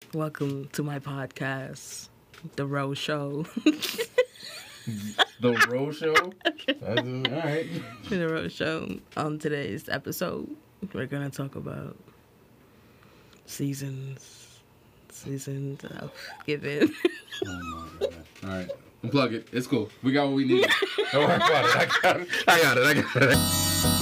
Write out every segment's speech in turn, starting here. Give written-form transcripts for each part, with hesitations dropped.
Welcome to my podcast, The Row Show. The Row Show? All right. The Row Show. On today's episode, we're going to talk about seasons of giving. Oh my God. All right. Unplug it. It's cool. We got what we need. Don't worry about it. I got it.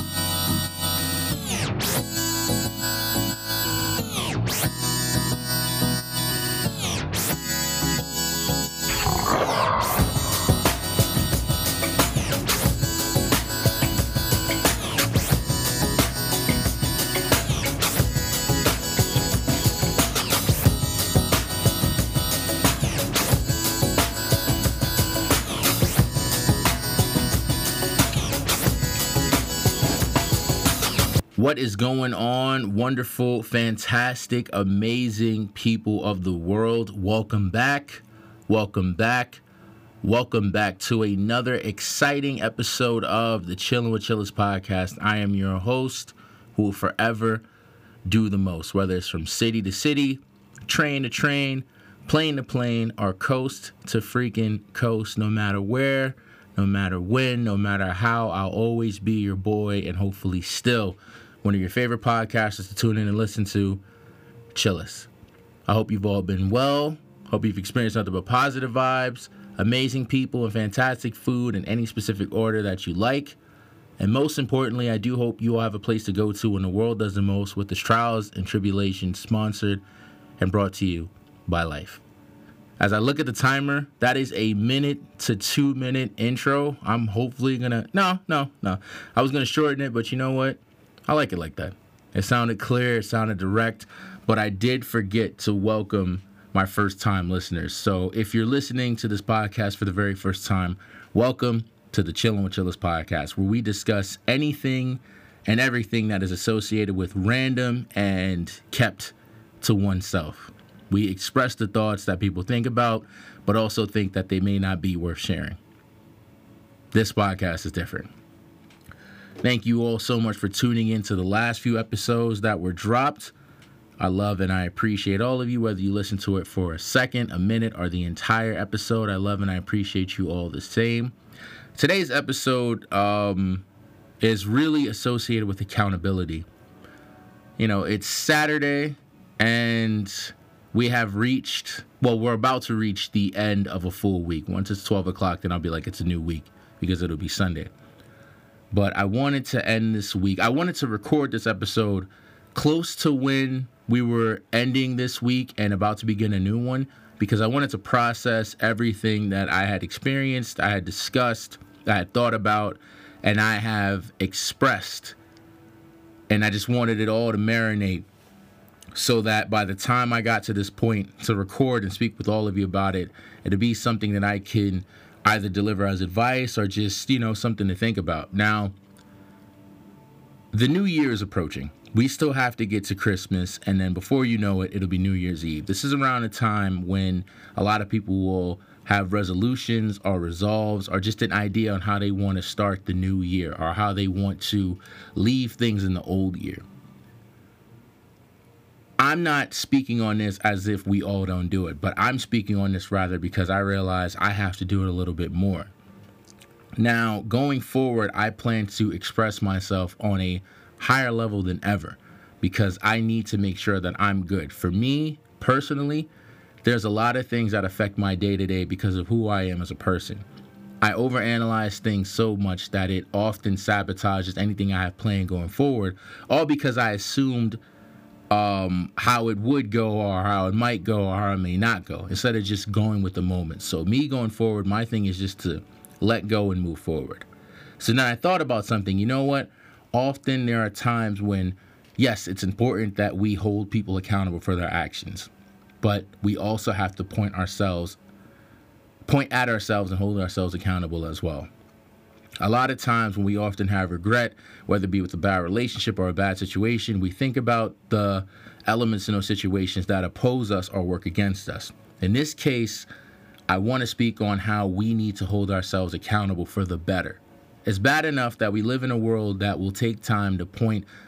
What is going on, wonderful, fantastic, amazing people of the world? Welcome back. Welcome back. Welcome back to another exciting episode of the Chillin' with Chillers podcast. I am your host who will forever do the most, whether it's from city to city, train to train, plane to plane, or coast to freaking coast. No matter where, no matter when, no matter how, I'll always be your boy and hopefully still one of your favorite podcasters to tune in and listen to, Chillers. I hope you've all been well. Hope you've experienced nothing but positive vibes, amazing people, and fantastic food in any specific order that you like. And most importantly, I do hope you all have a place to go to when the world does the most with this Trials and Tribulations sponsored and brought to you by Life. As I look at the timer, that is a 1 to 2 minute intro. I'm hopefully gonna, no. I was gonna shorten it, but you know what? I like it like that. It sounded clear, it sounded direct, but I did forget to welcome my first-time listeners. So if you're listening to this podcast for the very first time, welcome to the Chillin' with Chillers podcast, where we discuss anything and everything that is associated with random and kept to oneself. We express the thoughts that people think about, but also think that they may not be worth sharing. This podcast is different. Thank you all so much for tuning in to the last few episodes that were dropped. I love and I appreciate all of you, whether you listen to it for a second, a minute, or the entire episode. I love and I appreciate you all the same. Today's episode is really associated with accountability. You know, it's Saturday and we have reached, well, we're about to reach the end of a full week. Once it's 12 o'clock, then I'll be like, it's a new week because it'll be Sunday. But I wanted to end this week. I wanted to record this episode close to when we were ending this week and about to begin a new one, because I wanted to process everything that I had experienced, I had discussed, I had thought about, and I have expressed. And I just wanted it all to marinate so that by the time I got to this point to record and speak with all of you about it, it'd be something that I can either deliver as advice or just, something to think about. Now, the new year is approaching. We still have to get to Christmas, and then before you know it, it'll be New Year's Eve. This is around a time when a lot of people will have resolutions or resolves or just an idea on how they want to start the new year or how they want to leave things in the old year. I'm not speaking on this as if we all don't do it, but I'm speaking on this rather because I realize I have to do it a little bit more. Now, going forward, I plan to express myself on a higher level than ever because I need to make sure that I'm good. For me, personally, there's a lot of things that affect my day-to-day because of who I am as a person. I overanalyze things so much that it often sabotages anything I have planned going forward, all because I assumed how it would go or how it might go or how it may not go instead of just going with the moment. So me going forward, my thing is just to let go and move forward. So now I thought about something. You know what? Often there are times when, yes, it's important that we hold people accountable for their actions, but we also have to point at ourselves and hold ourselves accountable as well. A lot of times when we often have regret, whether it be with a bad relationship or a bad situation, we think about the elements in those situations that oppose us or work against us. In this case, I want to speak on how we need to hold ourselves accountable for the better. It's bad enough that we live in a world that will take time to point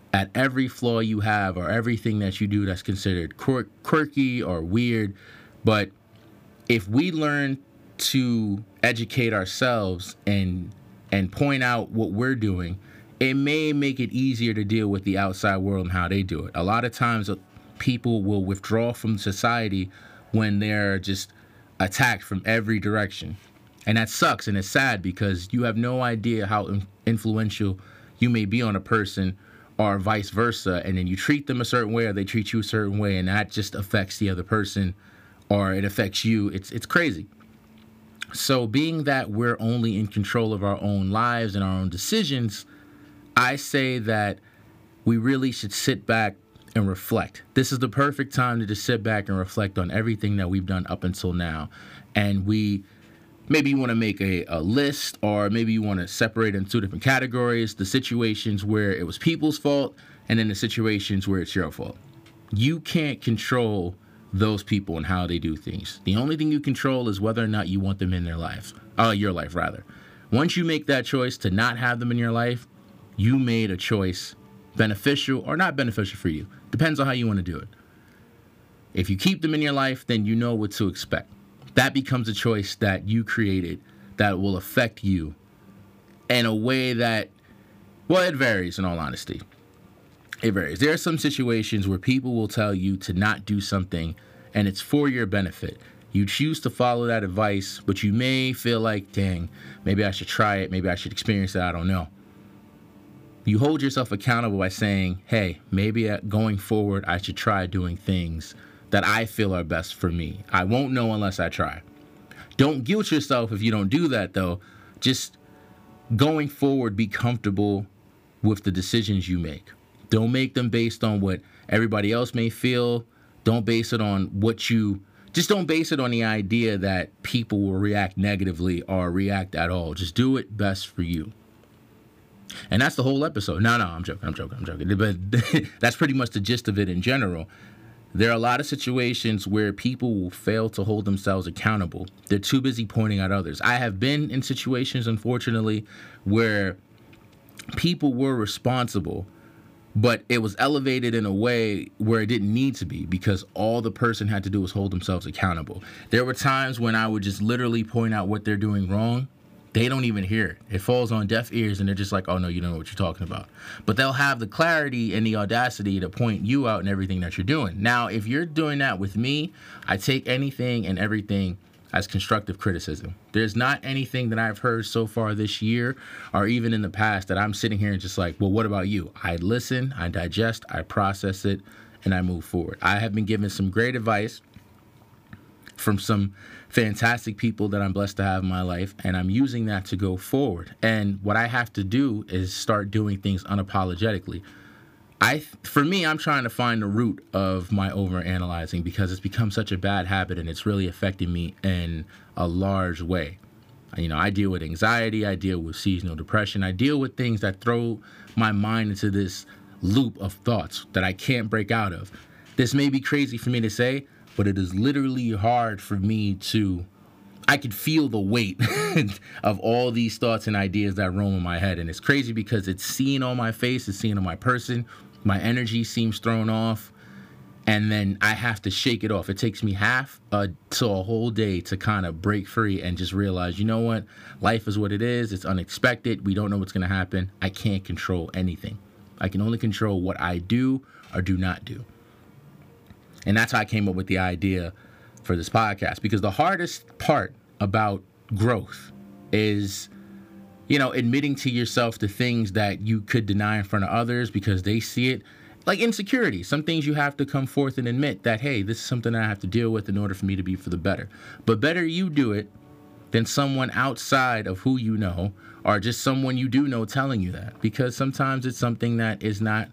at every flaw you have or everything that you do that's considered quirky or weird. But if we learn to educate ourselves and point out what we're doing, it may make it easier to deal with the outside world and how they do it. A lot of times people will withdraw from society when they're just attacked from every direction. And that sucks, and it's sad because you have no idea how influential you may be on a person or vice versa, and then you treat them a certain way or they treat you a certain way, and that just affects the other person or it affects you. It's crazy. So being that we're only in control of our own lives and our own decisions, I say that we really should sit back and reflect. This is the perfect time to just sit back and reflect on everything that we've done up until now. And maybe you want to make a list, or maybe you want to separate in two different categories: the situations where it was people's fault and then the situations where it's your fault. You can't control those people and how they do things. The only thing you control is whether or not you want them in your life. Once you make that choice to not have them in your life, you made a choice, beneficial or not beneficial for you. Depends on how you want to do it. If you keep them in your life, then you know what to expect. That becomes a choice that you created that will affect you in a way that, well, it varies, in all honesty. It varies. There are some situations where people will tell you to not do something and it's for your benefit. You choose to follow that advice, but you may feel like, dang, maybe I should try it. Maybe I should experience it. I don't know. You hold yourself accountable by saying, hey, maybe going forward, I should try doing things that I feel are best for me. I won't know unless I try. Don't guilt yourself if you don't do that, though. Just going forward, be comfortable with the decisions you make. Don't make them based on what everybody else may feel. Don't base it on just don't base it on the idea that people will react negatively or react at all. Just do it best for you. And that's the whole episode. No, I'm joking. But that's pretty much the gist of it in general. There are a lot of situations where people will fail to hold themselves accountable. They're too busy pointing out others. I have been in situations, unfortunately, where people were responsible, but it was elevated in a way where it didn't need to be because all the person had to do was hold themselves accountable. There were times when I would just literally point out what they're doing wrong. They don't even hear it. It falls on deaf ears, and they're just like, oh, no, you don't know what you're talking about. But they'll have the clarity and the audacity to point you out in everything that you're doing. Now, if you're doing that with me, I take anything and everything as constructive criticism. There's not anything that I've heard so far this year or even in the past that I'm sitting here and just like, well, what about you? I listen, I digest, I process it, and I move forward. I have been given some great advice from some fantastic people that I'm blessed to have in my life, and I'm using that to go forward. And what I have to do is start doing things unapologetically. For me, I'm trying to find the root of my overanalyzing because it's become such a bad habit and it's really affecting me in a large way. You know, I deal with anxiety, I deal with seasonal depression, I deal with things that throw my mind into this loop of thoughts that I can't break out of. This may be crazy for me to say, but it is literally hard for me I could feel the weight of all these thoughts and ideas that roam in my head. And it's crazy because it's seen on my face, it's seen on my person. My energy seems thrown off, and then I have to shake it off. It takes me half to a whole day to kind of break free and just realize, you know what? Life is what it is. It's unexpected. We don't know what's going to happen. I can't control anything. I can only control what I do or do not do. And that's how I came up with the idea for this podcast, because the hardest part about growth is, you know, admitting to yourself the things that you could deny in front of others because they see it. Like insecurity. Some things you have to come forth and admit that, hey, this is something I have to deal with in order for me to be for the better. But better you do it than someone outside of who you know or just someone you do know telling you that. Because sometimes it's something that is not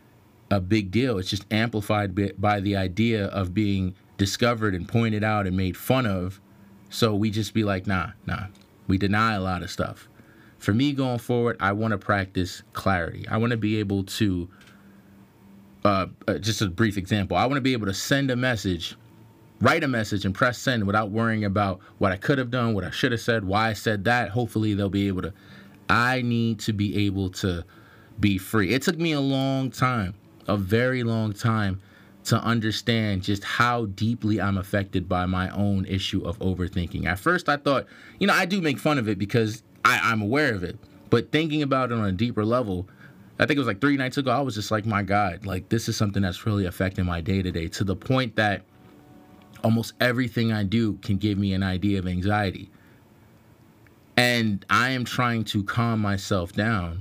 a big deal. It's just amplified by the idea of being discovered and pointed out and made fun of. So we just be like, nah. We deny a lot of stuff. For me going forward, I want to practice clarity. I want to be able to, just a brief example, I want to be able to send a message, write a message and press send without worrying about what I could have done, what I should have said, why I said that. Hopefully they'll be able to, I need to be able to be free. It took me a long time, a very long time, to understand just how deeply I'm affected by my own issue of overthinking. At first, I thought, I do make fun of it because I'm aware of it. But thinking about it on a deeper level, I think it was like 3 nights ago, I was just like, my God, like this is something that's really affecting my day-to-day, to the point that almost everything I do can give me an idea of anxiety. And I am trying to calm myself down.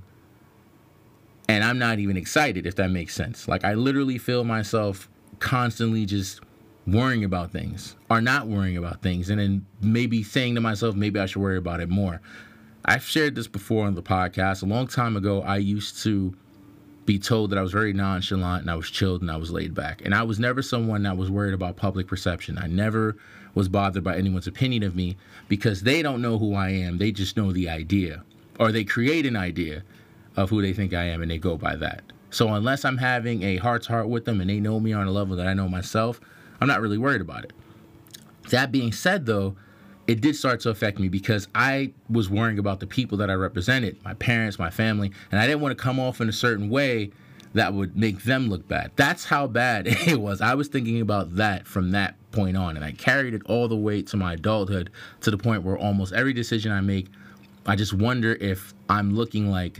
And I'm not even excited, if that makes sense. Like, I literally feel myself constantly just worrying about things or not worrying about things. And then maybe saying to myself, maybe I should worry about it more. I've shared this before on the podcast. A long time ago, I used to be told that I was very nonchalant and I was chilled and I was laid back. And I was never someone that was worried about public perception. I never was bothered by anyone's opinion of me because they don't know who I am. They just know the idea, or they create an idea of who they think I am and they go by that. So unless I'm having a heart-to-heart with them and they know me on a level that I know myself, I'm not really worried about it. That being said, though, it did start to affect me because I was worrying about the people that I represented, my parents, my family, and I didn't want to come off in a certain way that would make them look bad. That's how bad it was. I was thinking about that from that point on, and I carried it all the way to my adulthood, to the point where almost every decision I make, I just wonder if I'm looking like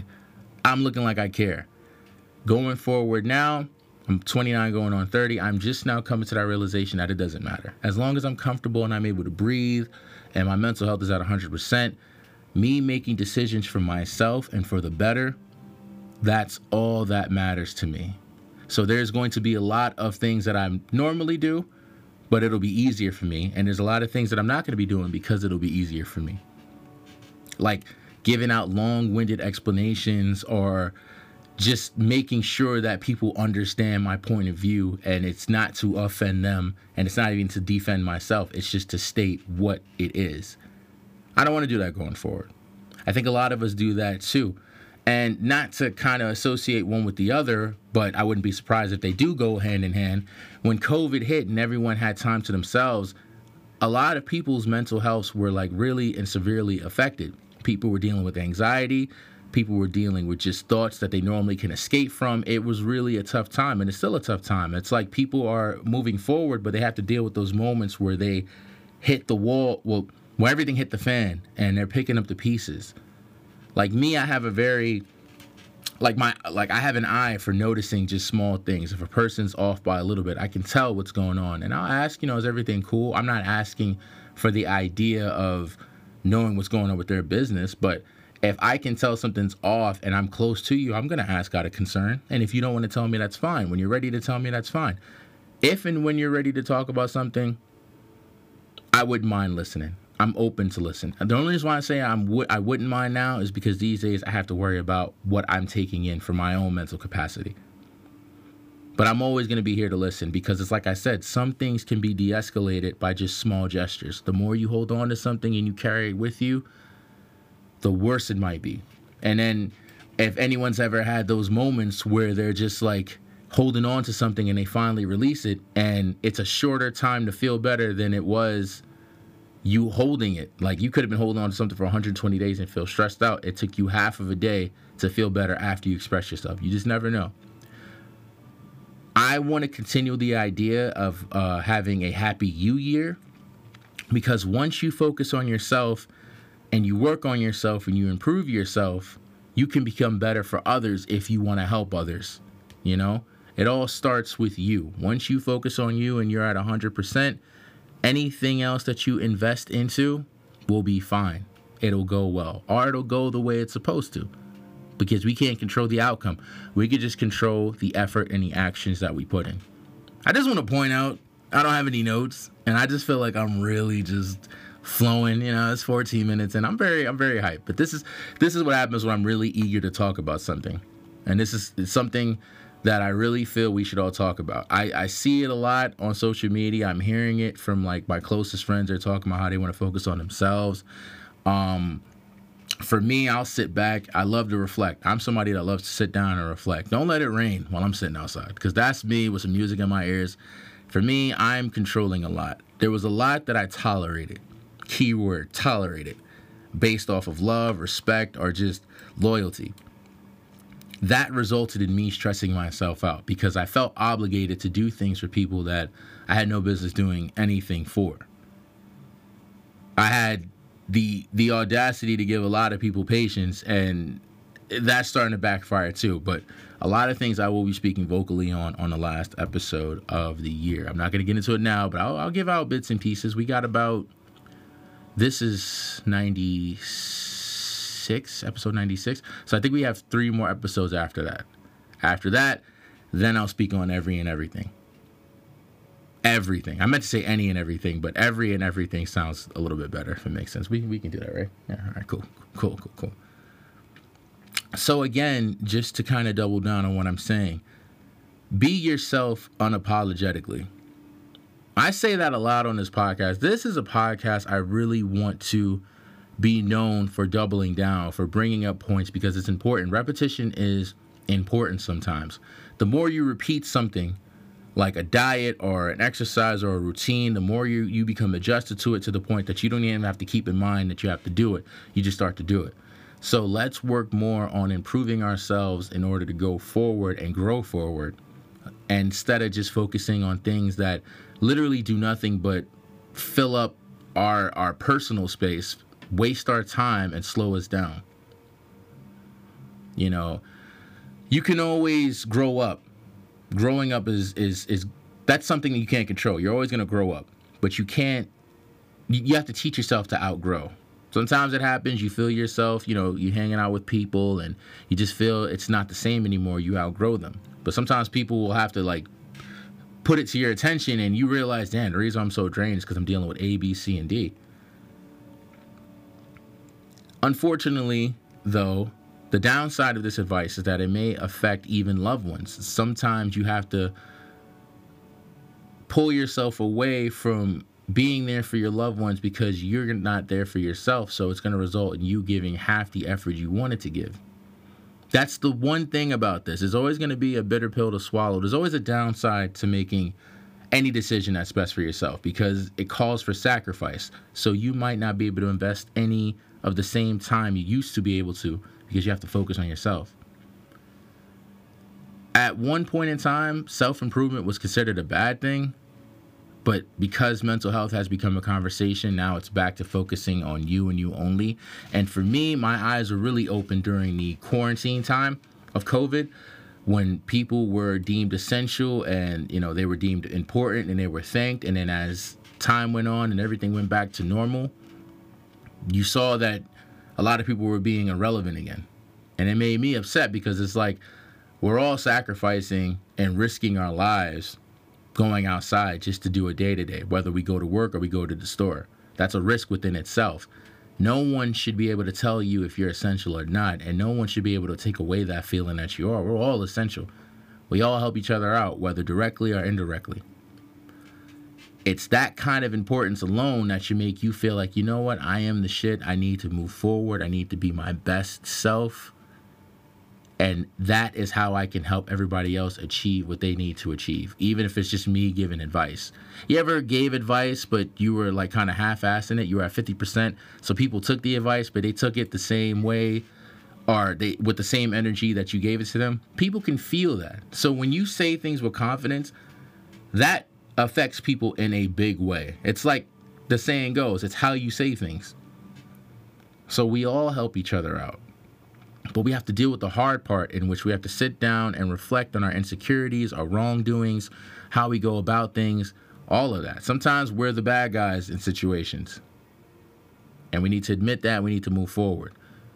I care. Going forward now, I'm 29 going on 30. I'm just now coming to that realization that it doesn't matter. As long as I'm comfortable and I'm able to breathe and my mental health is at 100%, me making decisions for myself and for the better, that's all that matters to me. So there's going to be a lot of things that I normally do, but it'll be easier for me. And there's a lot of things that I'm not going to be doing because it'll be easier for me. Like giving out long-winded explanations or just making sure that people understand my point of view, and it's not to offend them and it's not even to defend myself. It's just to state what it is. I don't want to do that going forward. I think a lot of us do that too. And not to kind of associate one with the other, but I wouldn't be surprised if they do go hand in hand. When COVID hit and everyone had time to themselves, a lot of people's mental health were like really and severely affected. People were dealing with anxiety. People were dealing with just thoughts that they normally can escape from. It was really a tough time, and it's still a tough time. It's like people are moving forward, but they have to deal with those moments where they hit the wall, where everything hit the fan, and they're picking up the pieces. Like me, I have a very, I have an eye for noticing just small things. If a person's off by a little bit, I can tell what's going on. And I'll ask, is everything cool? I'm not asking for the idea of knowing what's going on with their business, but if I can tell something's off and I'm close to you, I'm going to ask out of concern. And if you don't want to tell me, that's fine. When you're ready to tell me, that's fine. If and when you're ready to talk about something, I wouldn't mind listening. I'm open to listen. The only reason why I say I wouldn't mind now is because these days I have to worry about what I'm taking in for my own mental capacity. But I'm always going to be here to listen because it's like I said, some things can be de-escalated by just small gestures. The more you hold on to something and you carry it with you, the worse it might be. And then if anyone's ever had those moments where they're just like holding on to something and they finally release it and it's a shorter time to feel better than it was you holding it. Like you could have been holding on to something for 120 days and feel stressed out. It took you half of a day to feel better after you express yourself. You just never know. I want to continue the idea of having a happy you year, because once you focus on yourself and you work on yourself and you improve yourself, you can become better for others if you want to help others. It all starts with you. Once you focus on you and you're at 100%, anything else that you invest into will be fine. It'll go well, or it'll go the way it's supposed to, because we can't control the outcome. We can just control the effort and the actions that we put in. I just want to point out, I don't have any notes, and I just feel like I'm really just flowing. It's 14 minutes and I'm very hyped. But this is what happens when I'm really eager to talk about something. And it's something that I really feel we should all talk about. I see it a lot on social media. I'm hearing it from like my closest friends. They're talking about how they want to focus on themselves. For me, I'll sit back. I love to reflect. I'm somebody that loves to sit down and reflect. Don't let it rain while I'm sitting outside, because that's me with some music in my ears. For me, I'm controlling a lot. There was a lot that I tolerated. Keyword, tolerated, based off of love, respect, or just loyalty. that resulted in me stressing myself out because I felt obligated to do things for people that I had no business doing anything for. I had the audacity to give a lot of people patience, and that's starting to backfire too. But a lot of things I will be speaking vocally on the last episode of the year. I'm not going to get into it now, but I'll give out bits and pieces. We got about, this is 96, episode 96. So I think we have 3 more episodes after that. After that, then I'll speak on every and everything. Everything. I meant to say any and everything, but every and everything sounds a little bit better if it makes sense. We can do that, right? Yeah, all right, cool. So again, just to kind of double down on what I'm saying, be yourself unapologetically. I say that a lot on this podcast. This is a podcast I really want to be known for doubling down, for bringing up points, because it's important. Repetition is important sometimes. The more you repeat something, like a diet or an exercise or a routine, the more you become adjusted to it, to the point that you don't even have to keep in mind that you have to do it. You just start to do it. So let's work more on improving ourselves in order to go forward and grow forward, instead of just focusing on things that literally do nothing but fill up our personal space, waste our time, and slow us down. You know, you can always grow up. Growing up is that's something that you can't control. You're always going to grow up, but you have to teach yourself to outgrow. Sometimes it happens, you feel yourself, you're hanging out with people and you just feel it's not the same anymore. You outgrow them. But sometimes people will have to put it to your attention, and you realize, damn, the reason I'm so drained is because I'm dealing with A, B, C, and D. Unfortunately, though, the downside of this advice is that it may affect even loved ones. Sometimes you have to pull yourself away from being there for your loved ones because you're not there for yourself. So it's going to result in you giving half the effort you wanted to give. That's the one thing about this. There's always going to be a bitter pill to swallow. There's always a downside to making any decision that's best for yourself, because it calls for sacrifice. So you might not be able to invest any of the same time you used to be able to, because you have to focus on yourself. At one point in time, self-improvement was considered a bad thing, but because mental health has become a conversation, now it's back to focusing on you and you only. And for me, my eyes were really open during the quarantine time of COVID, when people were deemed essential and, they were deemed important and they were thanked. And then as time went on and everything went back to normal, you saw that a lot of people were being irrelevant again. And it made me upset, because it's like we're all sacrificing and risking our lives going outside just to do a day-to-day, whether we go to work or we go to the store. That's a risk within itself. No one should be able to tell you if you're essential or not, and no one should be able to take away that feeling that you are. We're all essential. We all help each other out, whether directly or indirectly. It's that kind of importance alone that should make you feel like, you know what, I am the shit. I need to move forward. I need to be my best self. And that is how I can help everybody else achieve what they need to achieve, even if it's just me giving advice. You ever gave advice, but you were kind of half-assing it? You were at 50%. So people took the advice, but they took it the same way, or with the same energy that you gave it to them. People can feel that. So when you say things with confidence, that affects people in a big way. It's like the saying goes, it's how you say things. So we all help each other out. But we have to deal with the hard part, in which we have to sit down and reflect on our insecurities, our wrongdoings, how we go about things, all of that. Sometimes we're the bad guys in situations, and we need to admit that. We need to move forward.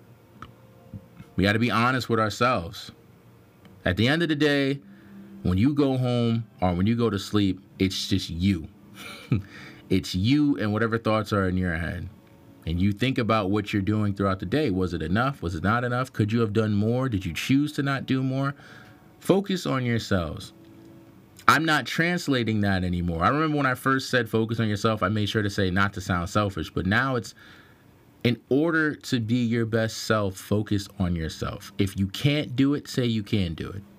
We got to be honest with ourselves. At the end of the day, when you go home or when you go to sleep, it's just you. It's you and whatever thoughts are in your head. And you think about what you're doing throughout the day. Was it enough? Was it not enough? Could you have done more? Did you choose to not do more? Focus on yourselves. I'm not translating that anymore. I remember when I first said focus on yourself, I made sure to say not to sound selfish. But now it's, in order to be your best self, focus on yourself. If you can't do it, say you can do it.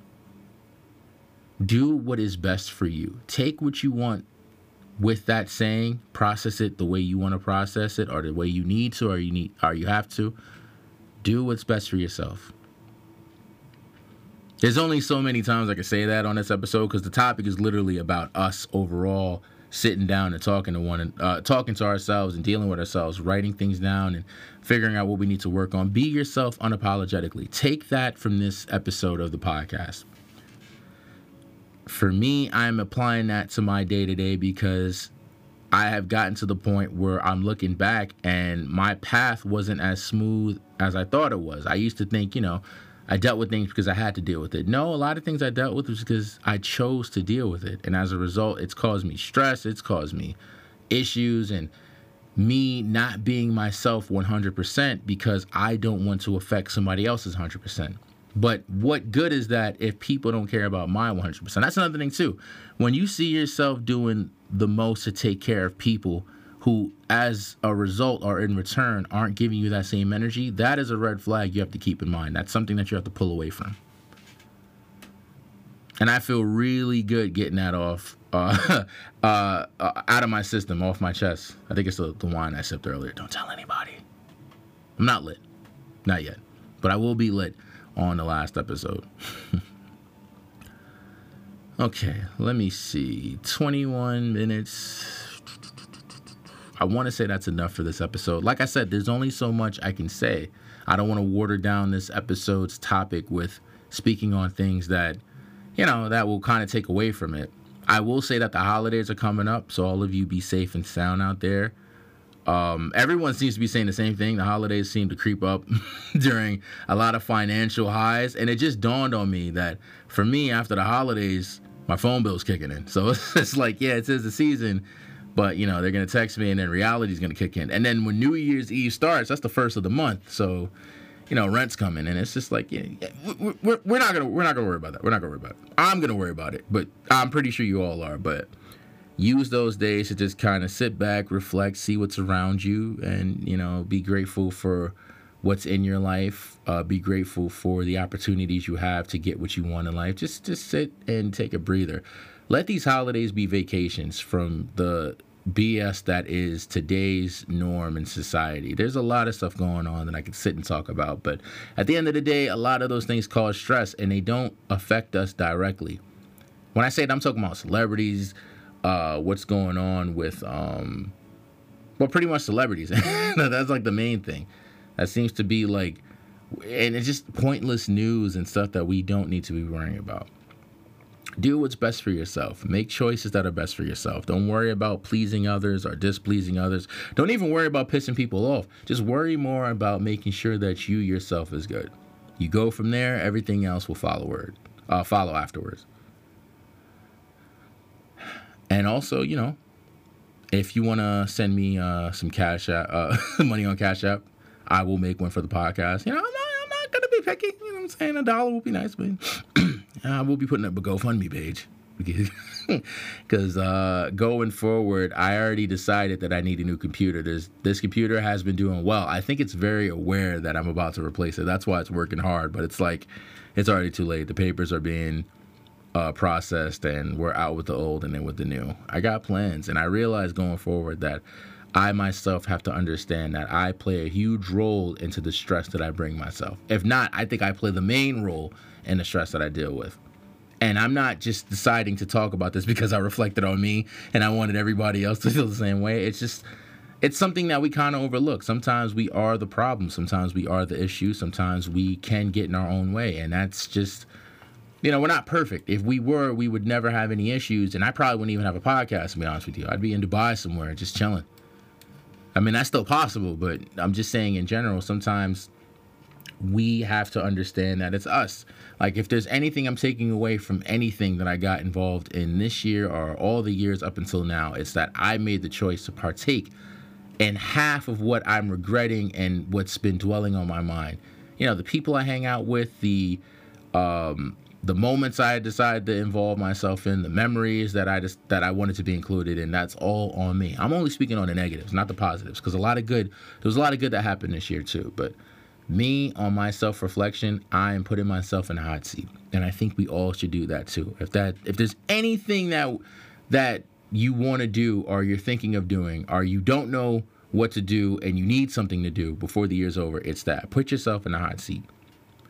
Do what is best for you. Take what you want with that saying, process it the way you want to process it, or the way you need to, or you have to. Do what's best for yourself. There's only so many times I can say that on this episode because the topic is literally about us overall sitting down and talking to ourselves and dealing with ourselves, writing things down and figuring out what we need to work on. Be yourself unapologetically. Take that from this episode of the podcast. For me, I'm applying that to my day-to-day because I have gotten to the point where I'm looking back and my path wasn't as smooth as I thought it was. I used to think, I dealt with things because I had to deal with it. No, a lot of things I dealt with was because I chose to deal with it. And as a result, it's caused me stress. It's caused me issues and me not being myself 100% because I don't want to affect somebody else's 100%. But what good is that if people don't care about my 100%? That's another thing, too. When you see yourself doing the most to take care of people who, as a result or in return, aren't giving you that same energy, that is a red flag you have to keep in mind. That's something that you have to pull away from. And I feel really good getting that off, out of my system, off my chest. I think it's the wine I sipped earlier. Don't tell anybody. I'm not lit. Not yet. But I will be lit on the last episode. Okay, let me see. 21 minutes. I want to say that's enough for this episode. Like I said, there's only so much I can say. I don't want to water down this episode's topic with speaking on things that, that will kind of take away from it. I will say that the holidays are coming up, so all of you be safe and sound out there. Everyone seems to be saying the same thing. The holidays seem to creep up during a lot of financial highs, and it just dawned on me that for me, after the holidays, my phone bill's kicking in. So it's like, yeah, it says the season, but they're gonna text me, and then reality's gonna kick in. And then when New Year's Eve starts, that's the first of the month, so rent's coming, and it's just like, yeah, we're not gonna worry about that. We're not gonna worry about it. I'm gonna worry about it, but I'm pretty sure you all are. But use those days to just kind of sit back, reflect, see what's around you, and, be grateful for what's in your life. Be grateful for the opportunities you have to get what you want in life. Just sit and take a breather. Let these holidays be vacations from the BS that is today's norm in society. There's a lot of stuff going on that I could sit and talk about, but at the end of the day, a lot of those things cause stress, and they don't affect us directly. When I say that, I'm talking about celebrities, what's going on with, pretty much celebrities. That's like the main thing. That seems to be like, and it's just pointless news and stuff that we don't need to be worrying about. Do what's best for yourself. Make choices that are best for yourself. Don't worry about pleasing others or displeasing others. Don't even worry about pissing people off. Just worry more about making sure that you yourself is good. You go from there, everything else will follow afterwards. And also, if you want to send me some cash money on Cash App, I will make one for the podcast. I'm not going to be picky. You know what I'm saying? $1 will be nice, but I will be putting up a GoFundMe page. Because going forward, I already decided that I need a new computer. This computer has been doing well. I think it's very aware that I'm about to replace it. That's why it's working hard. But it's like, it's already too late. The papers are being processed, and we're out with the old and then with the new. I got plans, and I realize going forward that I myself have to understand that I play a huge role into the stress that I bring myself. If not, I think I play the main role in the stress that I deal with. And I'm not just deciding to talk about this because I reflected on me and I wanted everybody else to feel the same way. It's something that we kind of overlook. Sometimes we are the problem. Sometimes we are the issue. Sometimes we can get in our own way. And that's just, we're not perfect. If we were, we would never have any issues. And I probably wouldn't even have a podcast, to be honest with you. I'd be in Dubai somewhere just chilling. I mean, that's still possible, but I'm just saying in general, sometimes we have to understand that it's us. Like, if there's anything I'm taking away from anything that I got involved in this year or all the years up until now, it's that I made the choice to partake in half of what I'm regretting and what's been dwelling on my mind. The people I hang out with, the moments I decided to involve myself in, the memories that I wanted to be included in, that's all on me. I'm only speaking on the negatives, not the positives, because there was a lot of good that happened this year too. But me, on my self-reflection, I am putting myself in a hot seat, and I think we all should do that too. If there's anything that you want to do, or you're thinking of doing, or you don't know what to do and you need something to do before the year's over, it's that. Put yourself in a hot seat.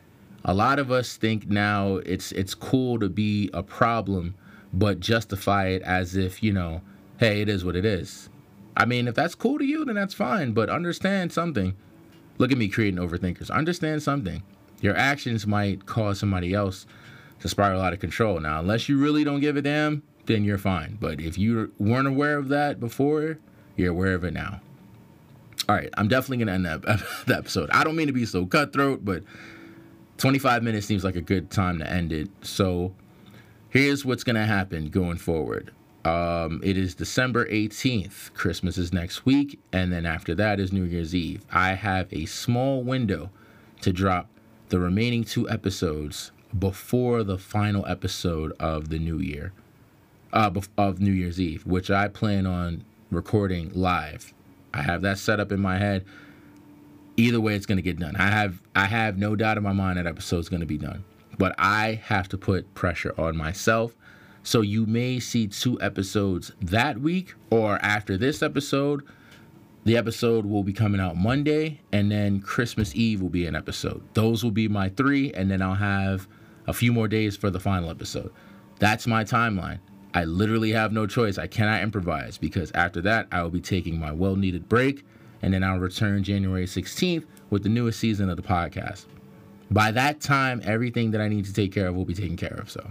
A lot of us think now it's cool to be a problem, but justify it as if, hey, it is what it is. I mean, if that's cool to you, then that's fine, but understand something. Look at me creating overthinkers. Understand something. Your actions might cause somebody else to spiral out of control. Now, unless you really don't give a damn, then you're fine. But if you weren't aware of that before, you're aware of it now. All right, I'm definitely going to end that episode. I don't mean to be so cutthroat, but 25 minutes seems like a good time to end it. So here's what's going to happen going forward. It is December 18th. Christmas is next week. And then after that is New Year's Eve. I have a small window to drop the remaining 2 episodes before the final episode of the new year, of New Year's Eve, which I plan on recording live. I have that set up in my head. Either way, it's going to get done. I have no doubt in my mind that episode's going to be done. But I have to put pressure on myself. So you may see 2 episodes that week, or after this episode, the episode will be coming out Monday, and then Christmas Eve will be an episode. Those will be my 3, and then I'll have a few more days for the final episode. That's my timeline. I literally have no choice. I cannot improvise, because after that, I will be taking my well-needed break, and then I'll return January 16th with the newest season of the podcast. By that time, everything that I need to take care of will be taken care of. So,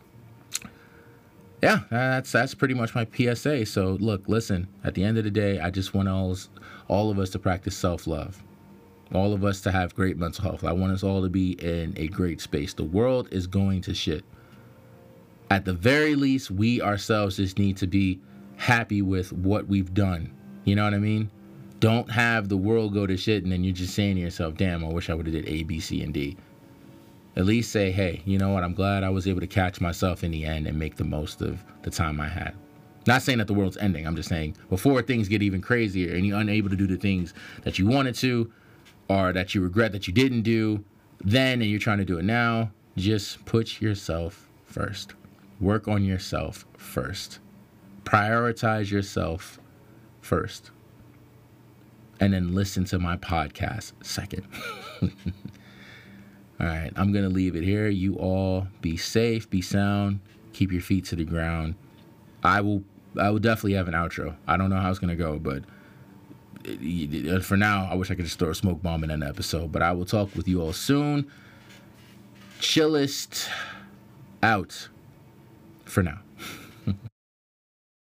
yeah, that's pretty much my PSA. So, look, listen, at the end of the day, I just want all of us to practice self-love. All of us to have great mental health. I want us all to be in a great space. The world is going to shit. At the very least, we ourselves just need to be happy with what we've done. You know what I mean? Don't have the world go to shit and then you're just saying to yourself, damn, I wish I would have did A, B, C, and D. At least say, hey, you know what? I'm glad I was able to catch myself in the end and make the most of the time I had. Not saying that the world's ending. I'm just saying before things get even crazier and you're unable to do the things that you wanted to, or that you regret that you didn't do then and you're trying to do it now, just put yourself first. Work on yourself first. Prioritize yourself first. And then listen to my podcast second. All right, I'm going to leave it here. You all be safe, be sound, keep your feet to the ground. I will definitely have an outro. I don't know how it's going to go, but for now, I wish I could just throw a smoke bomb in an episode, but I will talk with you all soon. Chillest out for now.